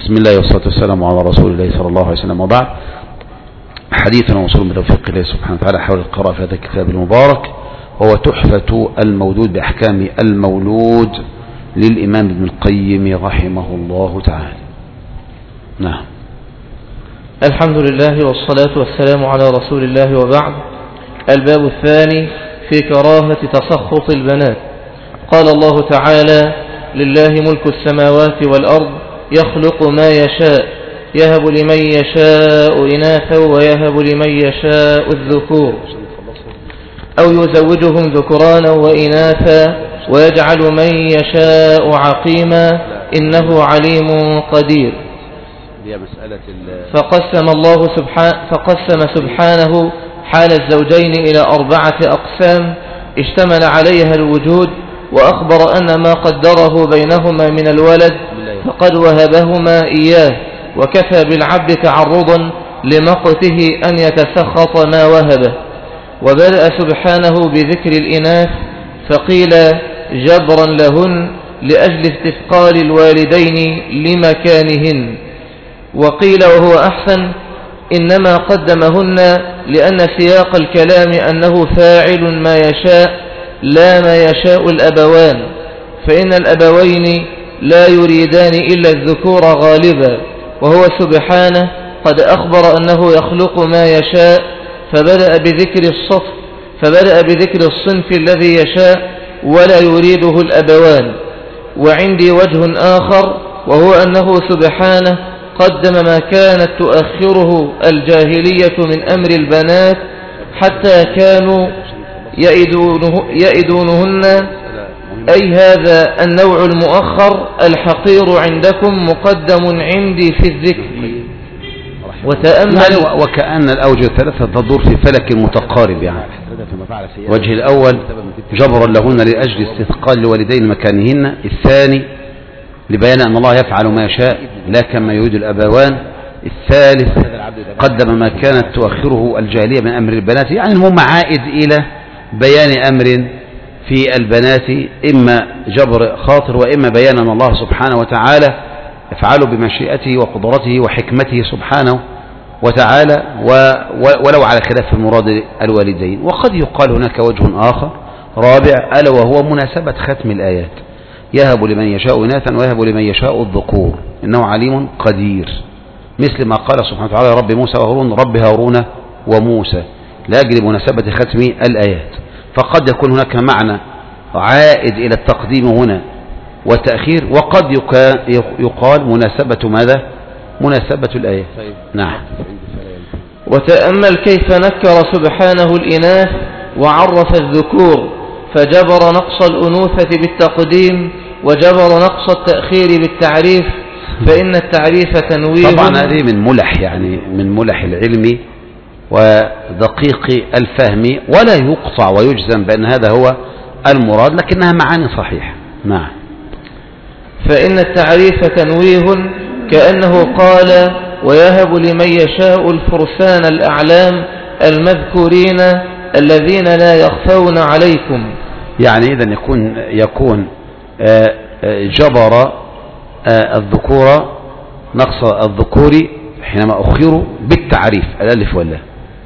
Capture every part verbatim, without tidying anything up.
بسم الله والصلاة والسلام على رسول الله صلى الله عليه وسلم، وبعد. حديثنا وصول بتوفيق الله سبحانه وتعالى حول القراءة في هذا الكتاب المبارك، وهو تحفة المولود بأحكام المولود للإمام ابن القيم رحمه الله تعالى. نعم. الحمد لله والصلاة والسلام على رسول الله، وبعد. الباب الثاني في كراهة تسخط البنات. قال الله تعالى: لله ملك السماوات والأرض يخلق ما يشاء يهب لمن يشاء إناثا ويهب لمن يشاء الذكور أو يزوجهم ذكرانا وإناثا ويجعل من يشاء عقيما إنه عليم قدير. فقسم الله سبحانه فقسم سبحانه حال الزوجين إلى أربعة أقسام اشتمل عليها الوجود، وأخبر أن ما قدره بينهما من الولد فقد وهبهما إياه، وكفى بالعبد تعرضا لمقته أن يتسخط ما وهبه. وبدأ سبحانه بذكر الإناث فقيل جبرا لهن لأجل استثقال الوالدين لمكانهن، وقيل وهو أحسن إنما قدمهن لأن سياق الكلام أنه فاعل ما يشاء لا ما يشاء الأبوان، فإن الأبوين لا يريدان إلا الذكور غالبا، وهو سبحانه قد أخبر أنه يخلق ما يشاء فبدأ بذكر الصف فبدأ بذكر الصنف الذي يشاء ولا يريده الأبوان. وعندي وجه آخر، وهو أنه سبحانه قدم ما كانت تؤخره الجاهلية من أمر البنات حتى كانوا يئدونه يئدونهن، أي هذا النوع المؤخر الحقير عندكم مقدم عندي في الذكر. وتأمل وكأن الأوجه الثلاثة تدور في فلك متقارب، يعني وجه الأول جبرا لهن لأجل استثقال لوالدين مكانهن، الثاني لبيان أن الله يفعل ما يشاء لا كما يريد الأبوان، الثالث قدم ما كانت تؤخره الجاهلية من أمر البنات، يعني المهم عائد إلى بيان أمر في البنات، إما جبر خاطر وإما بيان أن الله سبحانه وتعالى يفعله بمشيئته وقدرته وحكمته سبحانه وتعالى، ولو على خلاف المراد الوالدين. وقد يقال هناك وجه آخر رابع، ألا وهو مناسبة ختم الآيات: يهب لمن يشاء إناثا ويهب لمن يشاء الذكور إنه عليم قدير، مثل ما قال سبحانه وتعالى: رب موسى وهارون رب هارون وموسى، لأجل مناسبة ختم الآيات. فقد يكون هناك معنى عائد إلى التقديم هنا والتأخير، وقد يقال مناسبة ماذا؟ مناسبة الآية. نعم. وتأمل كيف نكر سبحانه الإناث وعرف الذكور، فجبر نقص الأنوثة بالتقديم وجبر نقص التأخير بالتعريف، فإن التعريف تنويه. طبعا هذه من ملح، يعني من ملح العلم ودقيق الفهم، ولا يقطع ويجزم بأن هذا هو المراد، لكنها معاني صحيحة. نعم. فإن التعريف تنويه، كأنه قال: ويهب لمن يشاء الفرسان الأعلام المذكورين الذين لا يخفون عليكم. يعني إذن يكون يكون جبر الذكور نقص الذكور حينما أخروا بالتعريف الألف واللام،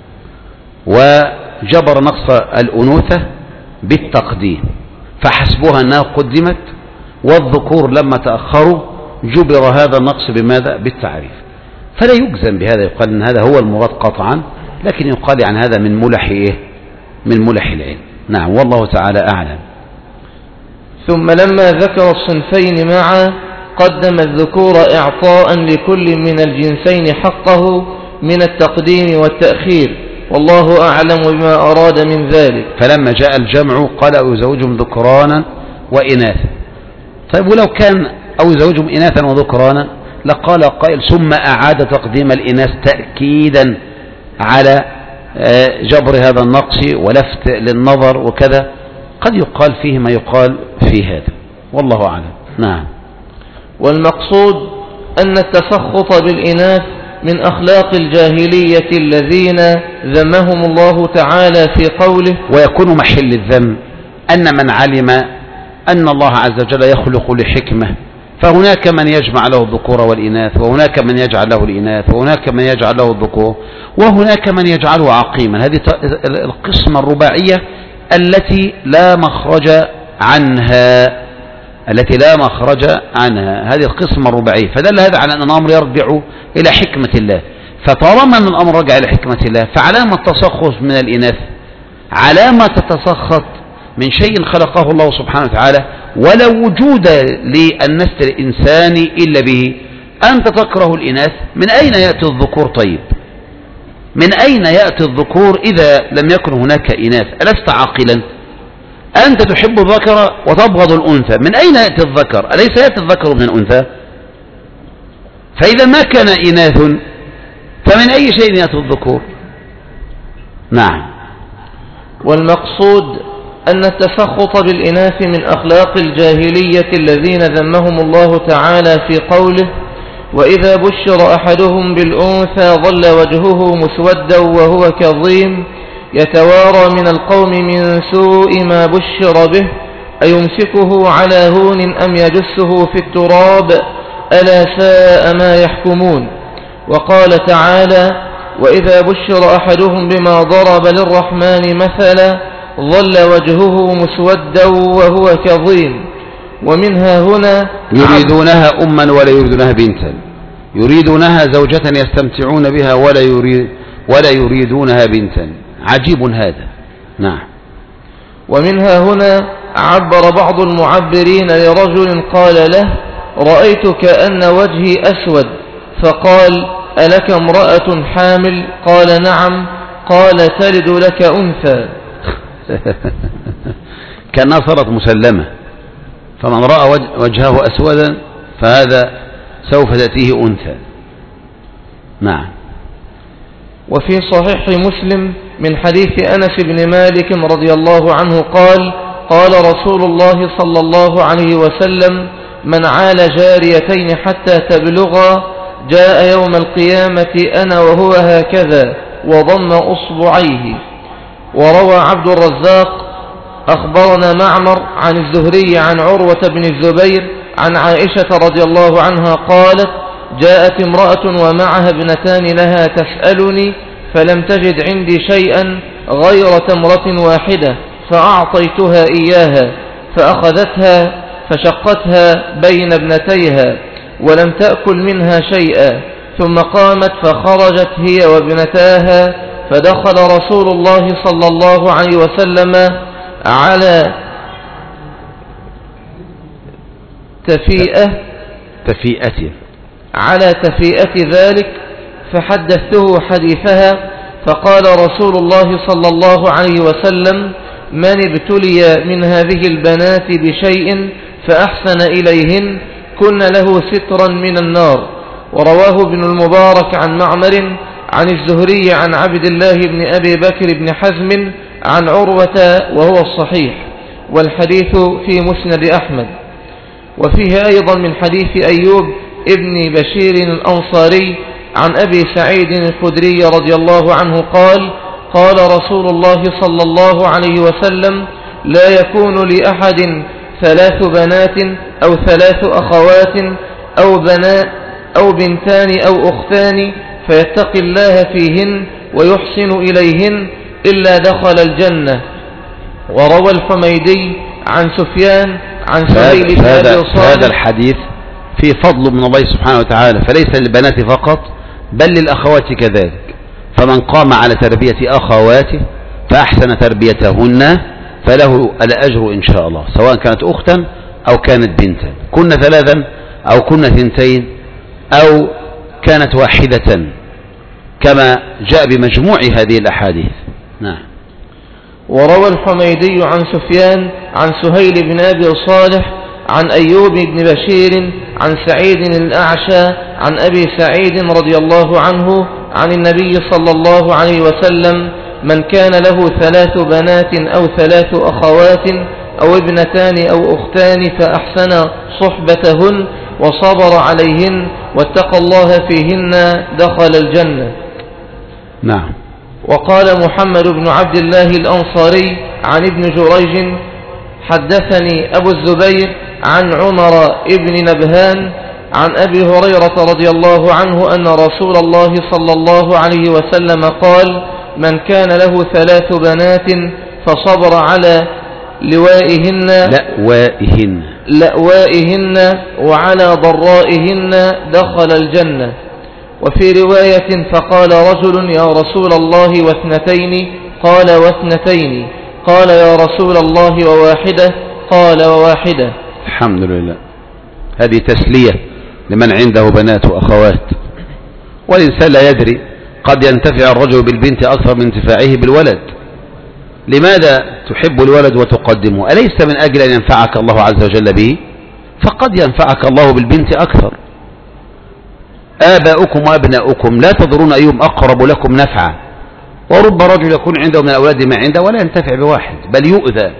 وجبر نقص الأنوثة بالتقديم، فحسبها أنها قدمت، والذكور لما تأخروا جبر هذا النقص بماذا؟ بالتعريف. فلا يجزم بهذا، يقال أن هذا هو المراد قطعا، لكن يقال عن هذا من ملح إيه؟ من ملح العلم. نعم، والله تعالى أعلم. ثم لما ذكر الصنفين معا قدم الذكور إعطاء لكل من الجنسين حقه من التقديم والتأخير، والله أعلم بما أراد من ذلك. فلما جاء الجمع قال: أو يزوجهم ذكرانا وإناثا. طيب، ولو كان أو يزوجهم إناثا وذكرانا لقال قائل: ثم أعاد تقديم الإناث تأكيدا على جبر هذا النقص ولفت للنظر وكذا. قد يقال فيه ما يقال في هذا، والله أعلم. نعم. والمقصود أن التسخط بالإناث من أخلاق الجاهلية الذين ذمهم الله تعالى في قوله: ويكون محل الذم أن من علم أن الله عز وجل يخلق لحكمة، فهناك من يجمع له الذكور والإناث، وهناك من يجعل له الإناث، وهناك من يجعل له الذكور، وهناك من يجعله عقيما. هذه القسمة الرباعية التي لا مخرج عنها، التي لا مخرج عنها، هذه القسمة الرباعية. فدل هذا على أن الأمر يرجع إلى حكمة الله. فطالما أن الأمر رجع إلى حكمة الله، فعلامة التسخط من الإناث علامة تتسخط من شيء خلقه الله سبحانه وتعالى ولا وجود للنسل الإنساني إلا به. أنت تكره الإناث، من أين يأتي الذكور؟ طيب من أين يأتي الذكور إذا لم يكن هناك إناث؟ ألست عاقلا؟ أنت تحب الذكر وتبغض الأنثى، من أين يأتي الذكر؟ أليس يأتي الذكر من الأنثى؟ فإذا ما كان إناث فمن أي شيء يأتي الذكور؟ نعم. والمقصود أن التسخط بالإناث من أخلاق الجاهلية الذين ذمهم الله تعالى في قوله: وإذا بشر أحدهم بالأنثى ظل وجهه مسودا وهو كظيم يتوارى من القوم من سوء ما بشر به أيمسكه على هون أم يدسه في التراب ألا ساء ما يحكمون. وقال تعالى: وإذا بشر أحدهم بما ضرب للرحمن مثلا ظل وجهه مسودا وهو كظيم. ومنها هنا يريدونها أما ولا يريدونها بنتا، يريدونها زوجة يستمتعون بها ولا يريد ولا يريدونها بنتا. عجيب هذا. نعم. ومنها هنا عبر بعض المعبرين لرجل قال له: رأيت كأن وجهي أسود، فقال: ألك امرأة حامل؟ قال: نعم. قال: تلد لك أنثى. كأنها صارت مسلمة، فمن رأى وجهه أسودا فهذا سوف تأتيه أنثى. نعم. وفي صحيح مسلم من حديث أنس بن مالك رضي الله عنه قال: قال رسول الله صلى الله عليه وسلم: من عال جاريتين حتى تبلغا جاء يوم القيامة أنا وهو هكذا وضم أصبعيه. وروى عبد الرزاق أخبرنا معمر عن الزهري عن عروة بن الزبير عن عائشة رضي الله عنها قالت: جاءت امرأة ومعها ابنتان لها تسألني فلم تجد عندي شيئا غير تمرة واحدة فأعطيتها إياها، فأخذتها فشقتها بين ابنتيها ولم تأكل منها شيئا، ثم قامت فخرجت هي وابنتاها، فدخل رسول الله صلى الله عليه وسلم على تفيئة تفيئته على تفيئة ذلك، فحدثته حديثها، فقال رسول الله صلى الله عليه وسلم: من ابتلي من هذه البنات بشيء فأحسن إليهن كن له سترا من النار. ورواه ابن المبارك عن معمر عن الزهري عن عبد الله بن أبي بكر بن حزم عن عروة وهو الصحيح، والحديث في مسند أحمد. وفيه أيضا من حديث أيوب ابن بشير الأنصاري عن أبي سعيد الخدري رضي الله عنه قال: قال رسول الله صلى الله عليه وسلم: لا يكون لأحد ثلاث بنات أو ثلاث أخوات أو بنات أو بنتان أو أختان فيتقي الله فيهن ويحسن إليهن إلا دخل الجنة. وروى الحميدي عن سفيان عن سهيل بن أبي صالح. هذا الحديث في فضل من الله سبحانه وتعالى، فليس للبنات فقط بل للأخوات كذلك. فمن قام على تربية أخواته فأحسن تربيتهن فله الأجر إن شاء الله، سواء كانت أختا أو كانت بنتا، كن ثلاثا أو كن ثنتين أو كانت واحدة، كما جاء بمجموع هذه الأحاديث. نعم. وروى الحميدي عن سفيان عن سهيل بن أبي صالح عن أيوب بن بشير عن سعيد الأعشى عن أبي سعيد رضي الله عنه عن النبي صلى الله عليه وسلم: من كان له ثلاث بنات أو ثلاث أخوات أو ابنتان أو أختان فأحسن صحبتهن وصبر عليهن واتقى الله فيهن دخل الجنة. نعم. وقال محمد بن عبد الله الأنصاري عن ابن جريج حدثني أبو الزبير عن عمر ابن نبهان عن أبي هريرة رضي الله عنه أن رسول الله صلى الله عليه وسلم قال: من كان له ثلاث بنات فصبر على لوائهن لأوائهن لأوائهن وعلى ضرائهن دخل الجنة. وفي رواية: فقال رجل: يا رسول الله واثنتين؟ قال: واثنتين. قال: يا رسول الله وواحدة؟ قال: وواحدة. الحمد لله. هذه تسلية لمن عنده بنات وأخوات، والإنسان لا يدري، قد ينتفع الرجل بالبنت أكثر من انتفاعه بالولد. لماذا تحب الولد وتقدمه؟ أليس من أجل أن ينفعك الله عز وجل به؟ فقد ينفعك الله بالبنت أكثر. آباؤكم وأبناؤكم لا تدرون أيهم أقرب لكم نفعا، ورب رجل يكون عنده من الأولاد ما عنده ولا ينتفع بواحد بل يؤذى،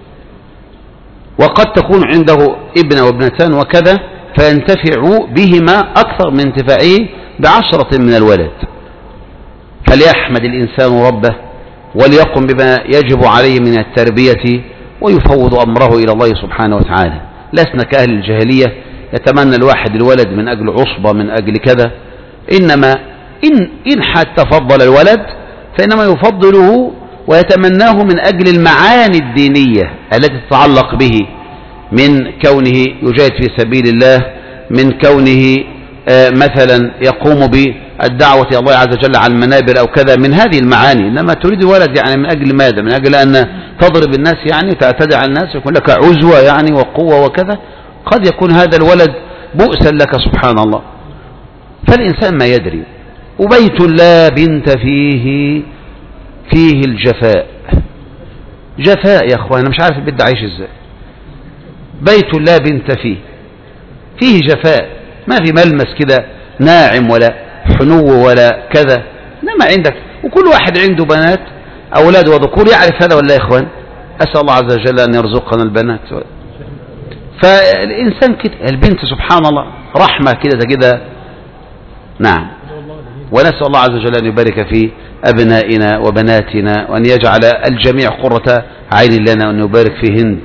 وقد تكون عنده ابن وابنتان وكذا فينتفع بهما أكثر من انتفاعه بعشرة من الولد. فليحمد الإنسان ربه وليقم بما يجب عليه من التربية ويفوض أمره إلى الله سبحانه وتعالى. لسنا كأهل الجاهلية يتمنى الواحد الولد من أجل عصبة من أجل كذا، إنما إن, إن حتى فضل الولد فإنما يفضله ويتمناه من أجل المعاني الدينية التي تتعلق به، من كونه يجاهد في سبيل الله، من كونه آه مثلا يقوم بالدعوة إلى الله عز وجل على المنابر أو كذا، من هذه المعاني. إنما تريد ولد يعني من أجل ماذا؟ من أجل أن تضرب الناس يعني وتعتدي على الناس يكون لك عزوة يعني وقوة وكذا، قد يكون هذا الولد بؤسا لك سبحان الله. فالإنسان ما يدري. وبيت لا بنت فيه فيه الجفاء. جفاء يا أخوان، أنا مش عارف البيت ده عايش إزاي. بيت لا بنت فيه فيه جفاء، ما في ملمس كده ناعم ولا حنو ولا كذا. إنما عندك وكل واحد عنده بنات أولاد وذكور، يعرف هذا ولا يا إخوان؟ أسأل الله عز وجل أن يرزقنا البنات. فالإنسان كده، البنت سبحان الله رحمة كده كده. نعم. ونسأل الله عز وجل أن يبارك في أبنائنا وبناتنا وأن يجعل الجميع قرة عين لنا وأن يبارك في هند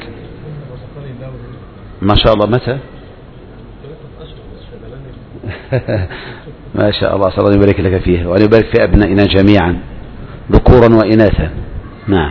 ما شاء الله. متى؟ ما شاء الله. أسأل الله أن يبارك لك فيها وأن يبارك في أبنائنا جميعا ذكورا وإناثا. نعم.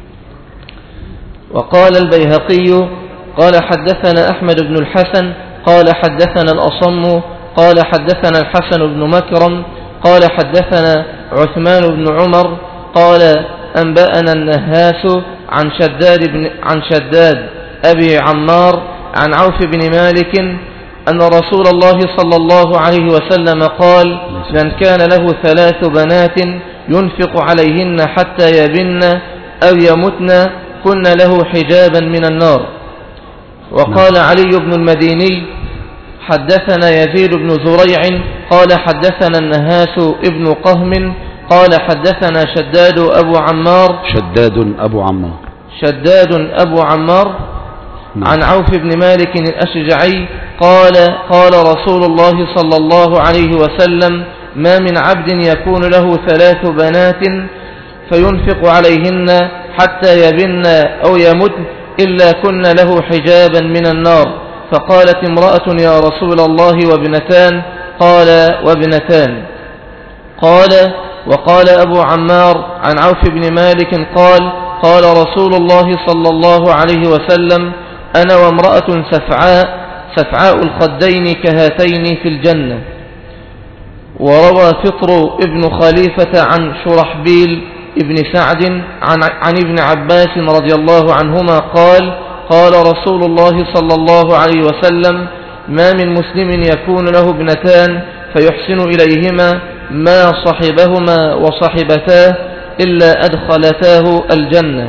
وقال البيهقي قال حدثنا أحمد بن الحسن قال حدثنا الأصم قال حدثنا الحسن بن مكرم قال حدثنا عثمان بن عمر قال أنبأنا النهاس عن شداد, بن عن شداد أبي عمار عن عوف بن مالك أن رسول الله صلى الله عليه وسلم قال: من كان له ثلاث بنات ينفق عليهن حتى يبن أو يمتن كن له حجابا من النار. وقال علي بن المديني حدثنا يزيد بن زريع قال حدثنا النهاس ابن قهم قال حدثنا شداد أبو عمار شداد أبو عمار شداد أبو عمار عن عوف بن مالك الأشجعي قال قال رسول الله صلى الله عليه وسلم: ما من عبد يكون له ثلاث بنات فينفق عليهن حتى يبن أو يمتن إلا كن له حجابا من النار. فقالت امرأة: يا رسول الله وابنتان؟ قال: وابنتان. قال وقال أبو عمار عن عوف بن مالك قال قال رسول الله صلى الله عليه وسلم: أنا وامرأة سفعاء سفعاء الخدين كهاتين في الجنة. وروى فطر ابن خليفة عن شرحبيل ابن سعد عن, عن ابن عباس رضي الله عنهما قال قال رسول الله صلى الله عليه وسلم: ما من مسلم يكون له ابنتان فيحسن إليهما ما صحبهما وصحبتاه إلا أدخلتاه الجنة.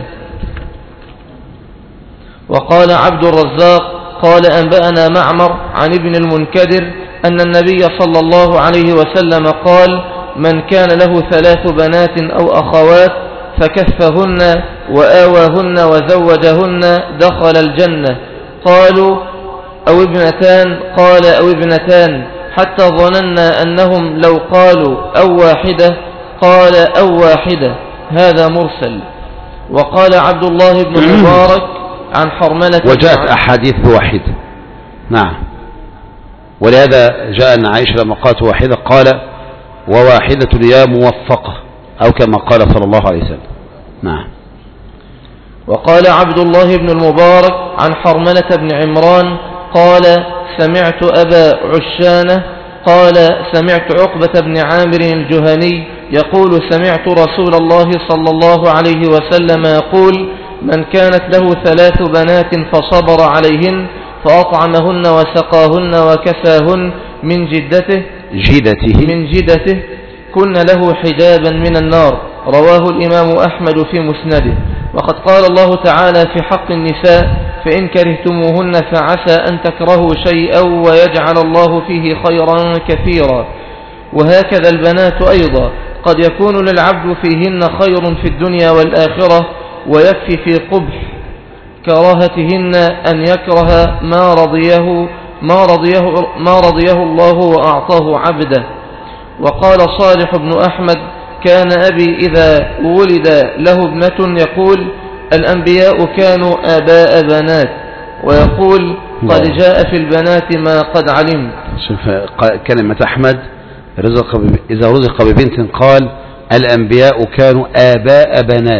وقال عبد الرزاق قال أنبأنا معمر عن ابن المنكدر أن النبي صلى الله عليه وسلم قال: من كان له ثلاث بنات أو أخوات فكفهن وآواهن وزوجهن دخل الجنة. قالوا: أو ابنتان؟ قال: أو ابنتان، حتى ظننا أنهم لو قالوا أو واحدة قال أو واحدة. هذا مرسل. وقال عبد الله بن المبارك عن حرملة وجاءت أحاديث واحدة. نعم. ولهذا جاء أن عائشة لما قالت واحدة قال وواحدة يا موفقة، أو كما قال صلى الله عليه وسلم. نعم. وقال عبد الله بن المبارك عن حرملة بن عمران قال سمعت أبا عشانة قال سمعت عقبة بن عامر الجهني يقول سمعت رسول الله صلى الله عليه وسلم يقول من كانت له ثلاث بنات فصبر عليهن فأطعمهن وسقاهن وكساهن من جدته جدته من جدته كن له حجابا من النار. رواه الإمام أحمد في مسنده. وقد قال الله تعالى في حق النساء فإن كرهتموهن فعسى أن تكرهوا شيئا ويجعل الله فيه خيرا كثيرا. وهكذا البنات أيضا قد يكون للعبد فيهن خير في الدنيا والآخرة، ويكفي في قبح كراهتهن أن يكره ما رضيه ما رضيه ما رضيه الله وأعطاه عبده. وقال صالح بن أحمد كان أبي إذا ولد له ابنة يقول الأنبياء كانوا آباء بنات، ويقول قد جاء في البنات ما قد علمت. شوف كلمة أحمد رزق إذا رزق ببنت قال الأنبياء كانوا آباء بنات،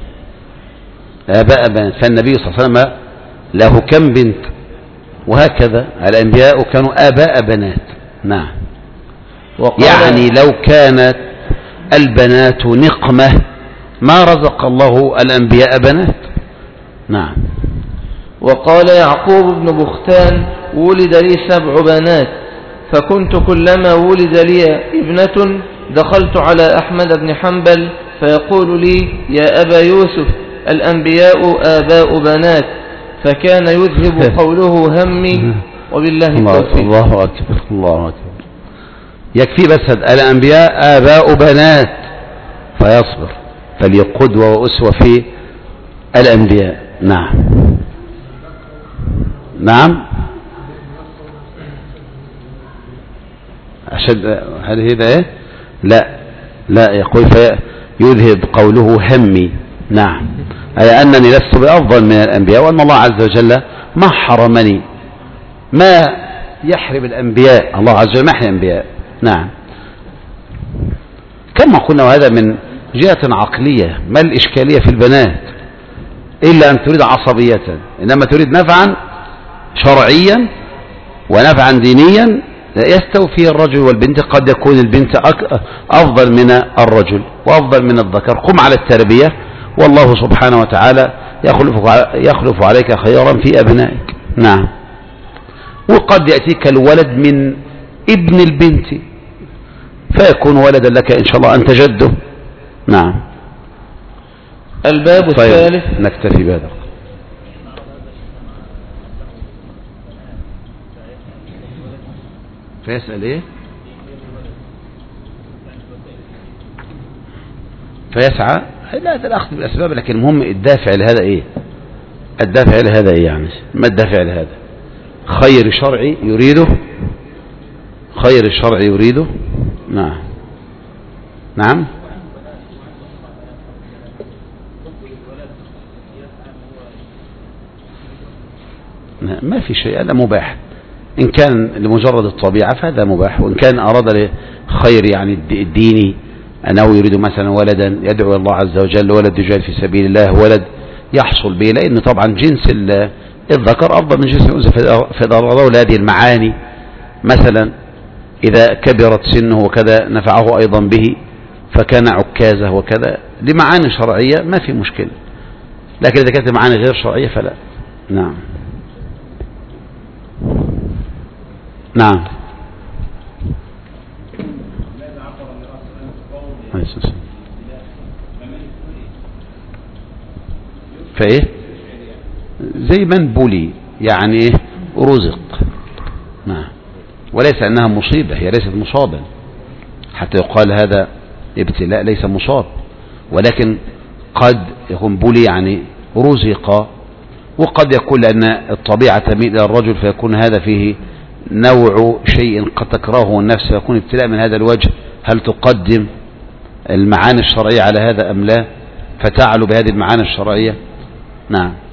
آباء بنات، فالنبي صلى الله عليه وسلم له كم بنت؟ وهكذا الأنبياء كانوا آباء بنات. نعم. يعني لو كانت البنات نقمة ما رزق الله الأنبياء بنات. نعم. وقال يعقوب بن بختان ولد لي سبع بنات فكنت كلما ولد لي ابنة دخلت على أحمد بن حنبل فيقول لي يا أبا يوسف الأنبياء آباء بنات، فكان يذهب قوله همي. وبالله التوفيق. الله أكبر الله أكبر. يكفي بس الأنبياء آباء بنات فيصبر، فليقدوة وأسوة في الأنبياء. نعم. نعم. أشد هل هذا إيه؟ لا لا يقول فيذهب قوله همي. نعم. أي أنني لست بأفضل من الأنبياء، وأن الله عز وجل ما حرمني ما يحرم الأنبياء، الله عز وجل ما يحرم الأنبياء. نعم. كما قلنا وهذا من جهة عقلية، ما الإشكالية في البنات إلا أن تريد عصبية، إنما تريد نفعا شرعيا ونفعا دينيا يستوي فيه الرجل والبنت. قد يكون البنت أفضل من الرجل وأفضل من الذكر. قم على التربية والله سبحانه وتعالى يخلف عليك خيرا في أبنائك. نعم. وقد يأتيك الولد من ابن البنت فيكون ولدا لك إن شاء الله أنت جده. نعم. الباب طيب الثالث. نكتفي بهذا. فيسأل إيه؟ فيسعى. لا الأخذ بالأسباب، لكن المهم الدافع لهذا إيه؟ الدافع لهذا إيه يعني؟ ما الدافع لهذا؟ خير شرعي يريده، خير الشرع يريده. نعم. نعم. ما في شيء، هذا مباح. إن كان لمجرد الطبيعة فهذا مباح، وإن كان أراد لخير يعني الديني أنه يريد مثلا ولدا يدعو الله عز وجل، ولد يجاهد في سبيل الله، ولد يحصل به، لأن طبعا جنس الذكر أفضل من جنس الأنثى في ضرورة هذه المعاني. مثلا إذا كبرت سنه وكذا نفعه أيضا به فكان عكازة وكذا، لمعاني شرعية ما في مشكلة، لكن إذا كانت معاني غير شرعية فلا. نعم. نعم. فإيه زي من بولي يعني رزق. نعم. وليس أنها مصيبة، هي ليست مصابا حتى يقال هذا ابتلاء، ليس مصاب، ولكن قد يكون بولي يعني رزق، وقد يكون لأن الطبيعة تميل إلى الرجل فيكون هذا فيه نوع شيء قد تكرهه النفس، فيكون ابتلاء من هذا الوجه. هل تقدم المعاني الشرعية على هذا أم لا؟ فتعلو بهذه المعاني الشرعية. نعم.